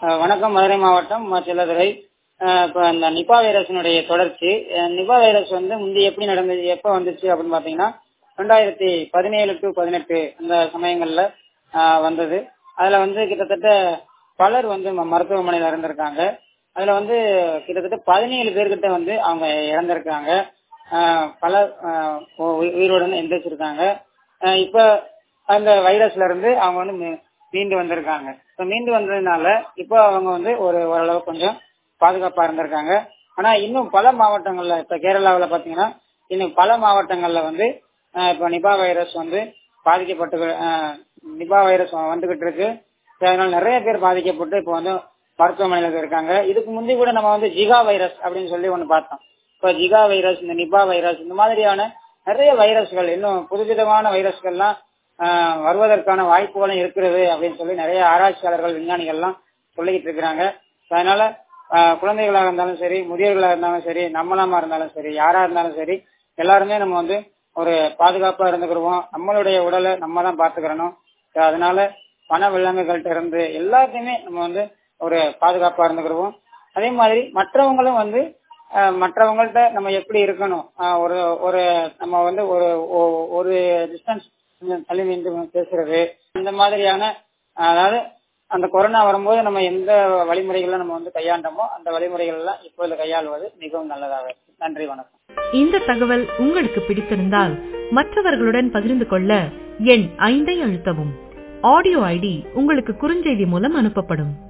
வணக்கம். மதுரை மாவட்டம் செல்லதுரை. இப்போ இந்த நிபா வைரஸினுடைய தொடர்ச்சி. நிபா வைரஸ் முந்தி எப்படி நடந்தது, எப்போ வந்துச்சு அப்படின்னு பார்த்தீங்கன்னா 2017 to 18 அந்த சமயங்கள்ல வந்தது. அதுல கிட்டத்தட்ட பலர் மருத்துவமனையில இருந்திருக்காங்க. அதுல கிட்டத்தட்ட 17 பேர்கிட்ட அவங்க இறந்திருக்காங்க. பலர் உயிரோடு எந்திரிச்சிருக்காங்க. இப்ப அந்த வைரஸ்ல இருந்து அவங்க மீண்டு வந்திருக்காங்க. இப்ப மீண்டு வந்ததுனால இப்போ அவங்க ஓரளவு கொஞ்சம் பாதுகாப்பா இருந்திருக்காங்க. ஆனா இன்னும் பல மாவட்டங்கள்ல, இப்ப கேரளாவில் பாத்தீங்கன்னா இன்னும் பல மாவட்டங்கள்ல இப்ப நிபா வைரஸ் பாதிக்கப்பட்டு நிபா வைரஸ் வந்துகிட்டு இருக்கு. அதனால நிறைய பேர் பாதிக்கப்பட்டு இப்போ மருத்துவமனையில இருக்காங்க. இதுக்கு முந்தி கூட நம்ம ஜிகா வைரஸ் அப்படின்னு சொல்லி ஒண்ணு பார்த்தோம். இப்ப ஜிகா வைரஸ், இந்த நிபா வைரஸ், இந்த மாதிரியான நிறைய வைரஸ்கள், இன்னும் புதுவிதமான வைரஸ்கள்லாம் வருவதற்கான வாய்ப்புகளும் இருக்கிறது அப்படின்னு சொல்லி நிறைய ஆராய்ச்சியாளர்கள், விஞ்ஞானிகள்லாம் சொல்லிக்கிட்டு இருக்கிறாங்க. அதனால குழந்தைகளாக இருந்தாலும் சரி, முதியோர்களாக இருந்தாலும் சரி, நம்மளாமா இருந்தாலும் சரி, யாரா இருந்தாலும் சரி, எல்லாருமே நம்ம ஒரு பாதுகாப்பா இருந்துக்கிடுவோம். நம்மளுடைய உடலை நம்ம தான் பாத்துக்கிறணும். அதனால பண விலங்குகள்கிட்ட இருந்து எல்லாத்தையுமே நம்ம ஒரு பாதுகாப்பா இருந்துக்கிடுவோம். அதே மாதிரி மற்றவங்களும் மற்றவங்கள்ட்ட நம்ம எப்படி இருக்கணும், ஒரு ஒரு நம்ம ஒரு டிஸ்டன்ஸ் தள்ளி நின்று பேசுறது, இந்த மாதிரியான, அதாவது அந்த கொரோனா வரும்போது நம்ம எந்த வழிமுறைகளை நம்ம கையாண்டோமோ அந்த வழிமுறைகள் எல்லாம் இப்போது கையாளுவது மிகவும் நல்லதாக இருக்கு. நன்றி, வணக்கம். இந்த தகவல் உங்களுக்கு பிடித்திருந்தால் மற்றவர்களுடன் பகிர்ந்து கொள்ள எண் 5 அழுத்தவும். ஆடியோ ஐடி உங்களுக்கு குறுஞ்செய்தி மூலம் அனுப்பப்படும்.